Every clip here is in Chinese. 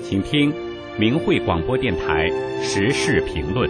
请听明慧广播电台时事评论。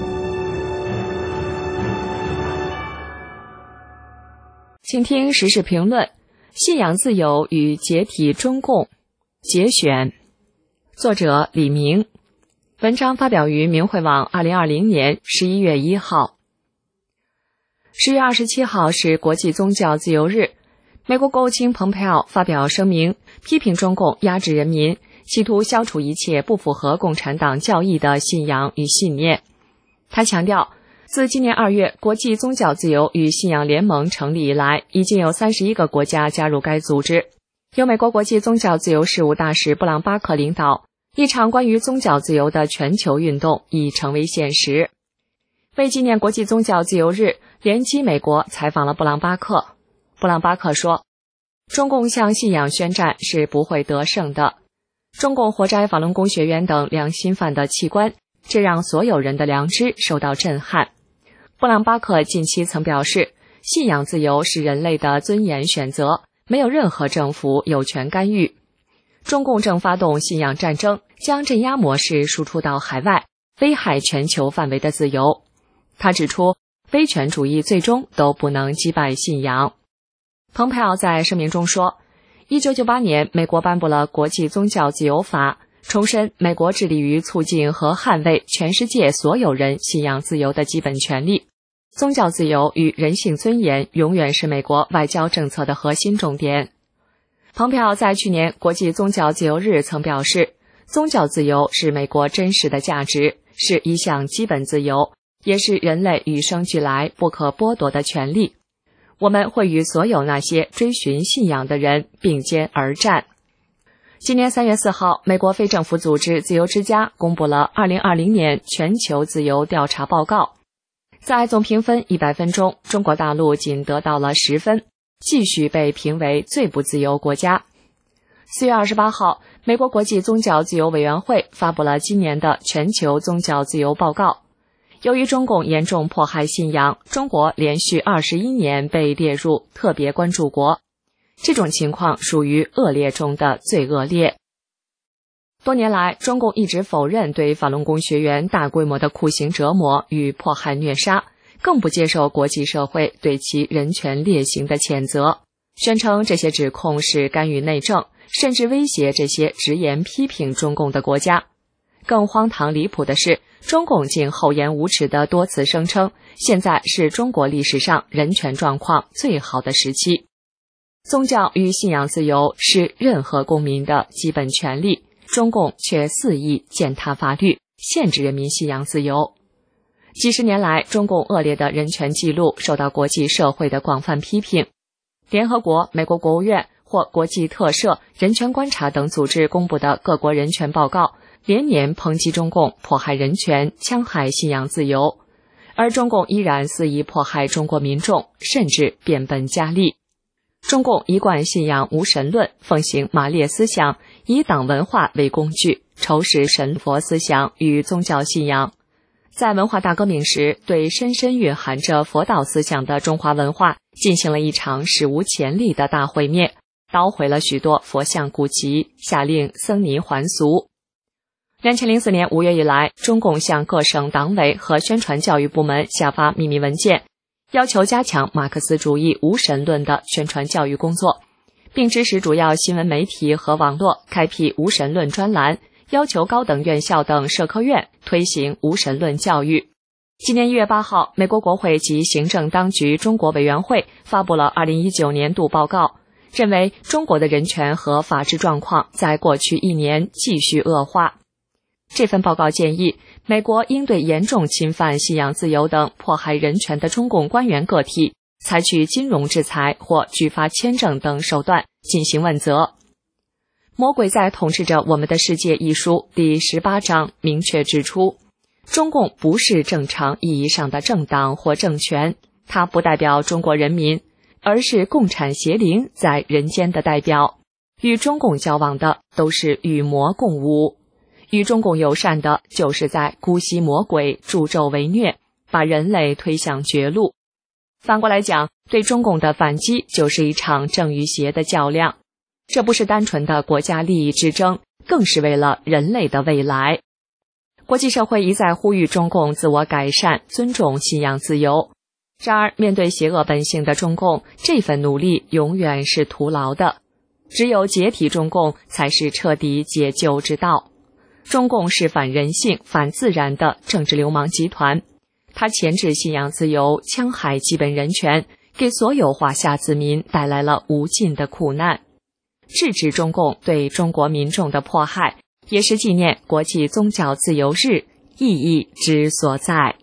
请听时事评论：信仰自由与解体中共节选，作者李明。文章发表于明慧网2020年11月1号。10月27号是国际宗教自由日，美国国务卿蓬佩奥发表声明，批评中共压制人民，企图消除一切不符合共产党教义的信仰与信念。他强调，自今年2月国际宗教自由与信仰联盟成立以来，已经有31个国家加入该组织。由美国国际宗教自由事务大使布朗巴克领导，一场关于宗教自由的全球运动已成为现实。为纪念国际宗教自由日，联基美国采访了布朗巴克。布朗巴克说，中共向信仰宣战是不会得胜的。中共活摘法轮功学员等良心犯的器官，这让所有人的良知受到震撼。布朗巴克近期曾表示，信仰自由是人类的尊严选择，没有任何政府有权干预。中共正发动信仰战争，将镇压模式输出到海外，危害全球范围的自由。他指出，威权主义最终都不能击败信仰。蓬佩奥在声明中说，1998年美国颁布了国际宗教自由法，重申美国致力于促进和捍卫全世界所有人信仰自由的基本权利。宗教自由与人性尊严永远是美国外交政策的核心重点。蓬佩奥在去年国际宗教自由日曾表示，宗教自由是美国真实的价值，是一项基本自由，也是人类与生俱来不可剥夺的权利。我们会与所有那些追寻信仰的人并肩而战。今年3月4号，美国非政府组织自由之家公布了2020年全球自由调查报告。在总评分100分中，中国大陆仅得到了10分，继续被评为最不自由国家。4月28号，美国国际宗教自由委员会发布了今年的全球宗教自由报告。由于中共严重迫害信仰，中国连续21年被列入特别关注国。这种情况属于恶劣中的最恶劣。多年来，中共一直否认对法轮功学员大规模的酷刑折磨与迫害虐杀，更不接受国际社会对其人权劣行的谴责，宣称这些指控是干预内政，甚至威胁这些直言批评中共的国家。更荒唐离谱的是，中共竟厚颜无耻地多次声称，现在是中国历史上人权状况最好的时期。宗教与信仰自由是任何公民的基本权利，中共却肆意践踏法律，限制人民信仰自由。几十年来，中共恶劣的人权记录受到国际社会的广泛批评。联合国、美国国务院或国际特赦、人权观察等组织公布的各国人权报告，连年抨击中共迫害人权、戕害信仰自由，而中共依然肆意迫害中国民众，甚至变本加厉。中共一贯信仰无神论，奉行马列思想，以党文化为工具，仇视神佛思想与宗教信仰。在文化大革命时，对深深蕴含着佛道思想的中华文化进行了一场史无前例的大毁灭，捣毁了许多佛像古籍，下令僧尼还俗。2004年5月以来，中共向各省党委和宣传教育部门下发秘密文件，要求加强马克思主义无神论的宣传教育工作，并指使主要新闻媒体和网络开辟无神论专栏，要求高等院校等社科院推行无神论教育。今年1月8号，美国国会及行政当局中国委员会发布了2019年度报告，认为中国的人权和法治状况在过去1年继续恶化。这份报告建议，美国应对严重侵犯信仰自由等迫害人权的中共官员个体，采取金融制裁或拒发签证等手段进行问责。《魔鬼在统治着我们的世界》一书第18章明确指出，中共不是正常意义上的政党或政权，它不代表中国人民，而是共产邪灵在人间的代表。与中共交往的都是与魔共舞。与中共友善的，就是在姑息魔鬼，助纣为虐，把人类推向绝路。反过来讲，对中共的反击就是一场正与邪的较量。这不是单纯的国家利益之争， 更是为了人类的未来。国际社会一再呼吁中共自我改善，尊重信仰自由。然而，面对邪恶本性的中共，这份努力永远是徒劳的。只有解体中共，才是彻底解救之道。中共是反人性、反自然的政治流氓集团，它钳制信仰自由，戕害基本人权，给所有华夏子民带来了无尽的苦难。制止中共对中国民众的迫害，也是纪念国际宗教自由日意义之所在。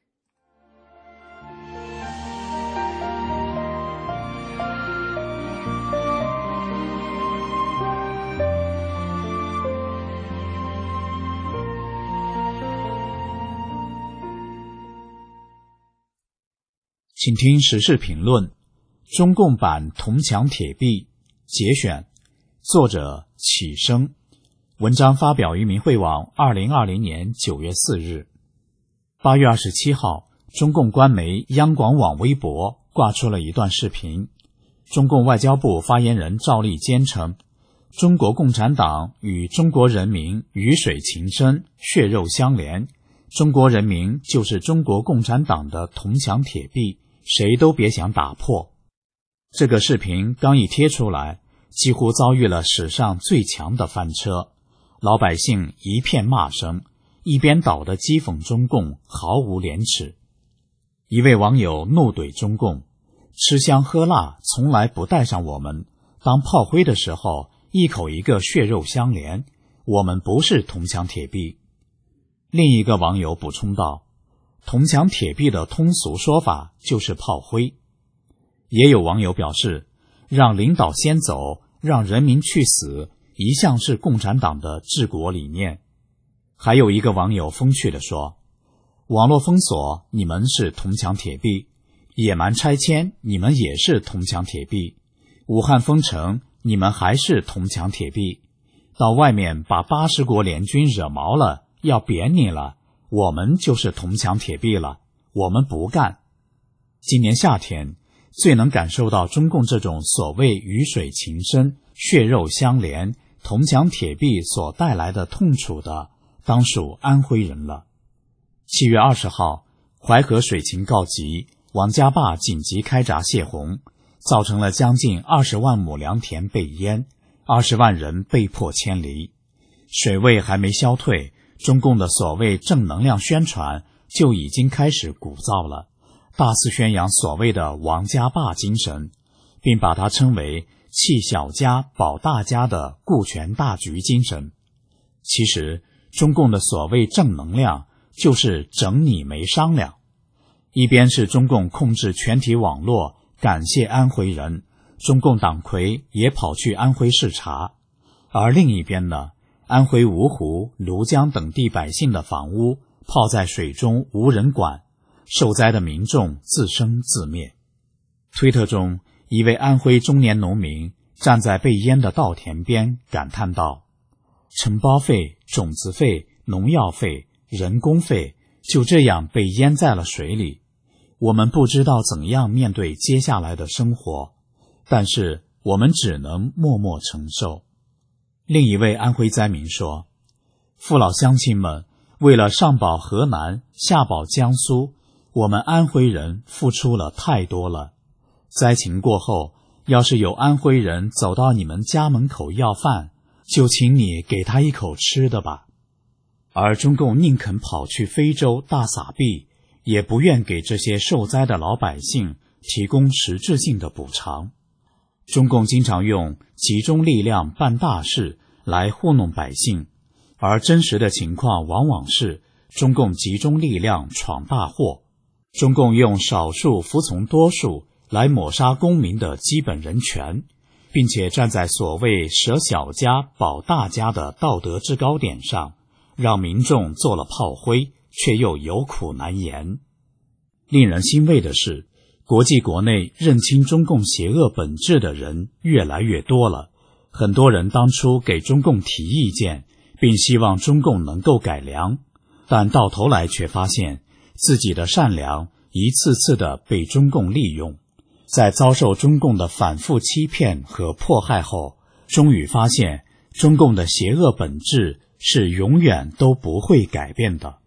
请听时事评论：中共版铜墙铁壁节选，作者启生，文章发表于民汇网2020年9月4日。8月27号，中共官媒央广网微博挂出了一段视频。中共外交部发言人赵立坚称，中国共产党与中国人民鱼水情深，血肉相连，中国人民就是中国共产党的铜墙铁壁，谁都别想打破。这个视频刚一贴出来，几乎遭遇了史上最强的翻车，老百姓一片骂声，一边倒的讥讽中共毫无廉耻。一位网友怒怼中共，吃香喝辣从来不带上我们，当炮灰的时候一口一个血肉相连，我们不是铜墙铁壁。另一个网友补充道，铜墙铁壁的通俗说法就是炮灰。也有网友表示，让领导先走，让人民去死，一向是共产党的治国理念。还有一个网友风趣地说，网络封锁，你们是铜墙铁壁；野蛮拆迁，你们也是铜墙铁壁；武汉封城，你们还是铜墙铁壁；到外面把80国联军惹毛了，要扁你了，我们就是铜墙铁壁了，我们不干。今年夏天，最能感受到中共这种所谓鱼水情深、血肉相连、铜墙铁壁所带来的痛楚的，当属安徽人了。7月20号，淮河水情告急，王家坝紧急开闸泄洪，造成了将近20万亩良田被淹，20万人被迫迁离。水位还没消退，中共的所谓正能量宣传就已经开始鼓噪了，大肆宣扬所谓的王家坝精神，并把它称为弃小家保大家的顾全大局精神。其实中共的所谓正能量就是整你没商量。一边是中共控制全体网络，感谢安徽人，中共党魁也跑去安徽视察，而另一边呢，安徽芜湖、庐江等地百姓的房屋泡在水中无人管，受灾的民众自生自灭。推特中，一位安徽中年农民站在被淹的稻田边感叹道，承包费、种子费、农药费、人工费就这样被淹在了水里，我们不知道怎样面对接下来的生活，但是我们只能默默承受。另一位安徽灾民说，父老乡亲们，为了上保河南，下保江苏，我们安徽人付出了太多了。灾情过后，要是有安徽人走到你们家门口要饭，就请你给他一口吃的吧。而中共宁肯跑去非洲大撒币，也不愿给这些受灾的老百姓提供实质性的补偿。中共经常用集中力量办大事来糊弄百姓，而真实的情况往往是中共集中力量闯大祸。中共用少数服从多数来抹杀公民的基本人权，并且站在所谓舍小家保大家的道德制高点上，让民众做了炮灰，却又有苦难言。令人欣慰的是，国际国内认清中共邪恶本质的人越来越多了，很多人当初给中共提意见，并希望中共能够改良，但到头来却发现自己的善良一次次的被中共利用。在遭受中共的反复欺骗和迫害后，终于发现中共的邪恶本质是永远都不会改变的。